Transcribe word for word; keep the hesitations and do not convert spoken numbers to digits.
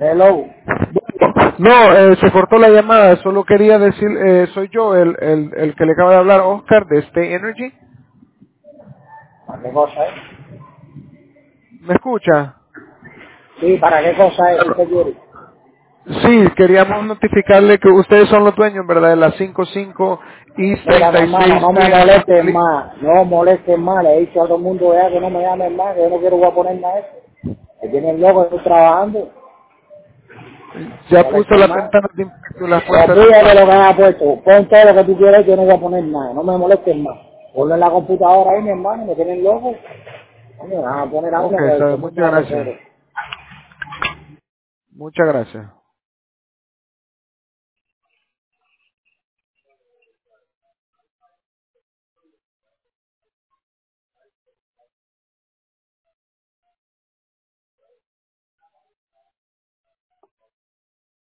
Hello. No, eh, se cortó la llamada. Solo quería decir, eh, soy yo, el, el, el que le acaba de hablar, Oscar, de Stay Energy. ¿Para qué cosa es? ¿Me escucha? Sí, ¿para qué cosa es? ¿Qué te quiere? Sí, queríamos notificarle que ustedes son los dueños, ¿verdad? De la cincuenta y cinco y Mira, mi treinta y hermano, seis no me Street. molesten más. No molesten más. Le he dicho a todo el mundo ya que no me llamen más, que yo no quiero voy a poner nada de eso. Que tienen loco, estoy trabajando. Ya puso Molesten las más. ventanas de impacto, las puertas de Olvídate impacto. lo que haya puesto. Pon todo lo que tú quieras, yo no voy a poner nada. No me molesten más. Ponlo en la computadora ahí, mi hermano, me tienen loco. Coño, van a poner a Ok, uno que todo sabe, el mundo muchas va a gracias. hacer. Muchas gracias.